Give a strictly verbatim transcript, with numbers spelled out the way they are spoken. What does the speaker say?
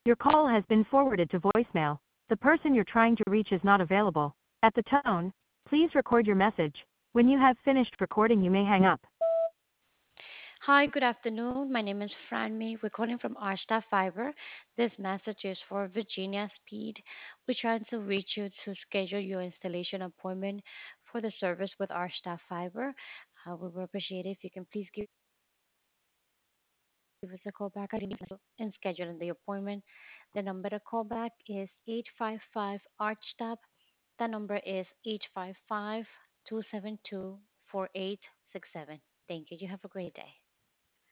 Your call has been forwarded to voicemail. The person you're trying to reach is not available. At the tone, please record your message. When you have finished recording, you may hang up. Hi, good afternoon. My name is Fran May. We're calling from Arsta Fiber. This message is for Virginia Speed. We're trying to reach you to schedule your installation appointment for the service with Arsta Fiber. Uh, we would appreciate it if you can please give us a call back and schedule the appointment. The number to call back is eight five five ARCHTAP. The number is eight five five, two seven two, four eight six seven. Thank you. You have a great day.